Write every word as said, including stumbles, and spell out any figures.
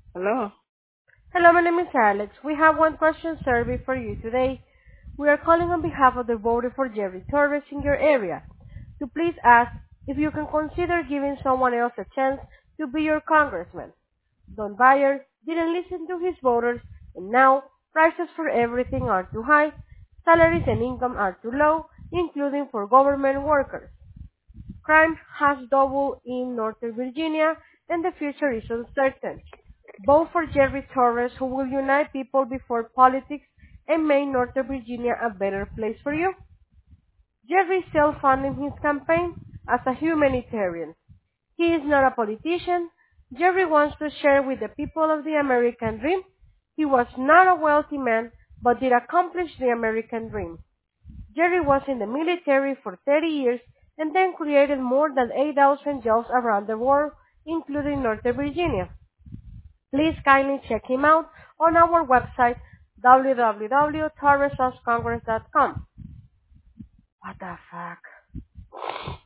Hello. Hello, my name is Alex. We have one question survey for you today. We are calling on behalf of the voter for Jerry Torres in your area to please ask if you can consider giving someone else a chance to be your congressman. Don Bayer didn't listen to his voters, and now prices for everything are too high, salaries and income are too low, including for government workers. Crime has doubled in Northern Virginia, and the future is uncertain. Vote for Jerry Torres, who will unite people before politics and make Northern Virginia a better place for you. Jerry is self-funding his campaign as a humanitarian. He is not a politician. Jerry wants to share with the people of the American dream. He was not a wealthy man, but did accomplish the American dream. Jerry was in the military for thirty years and then created more than eight thousand jobs around the world, including Northern Virginia. Please kindly check him out on our website w w w dot torres congress dot com. What the fuck?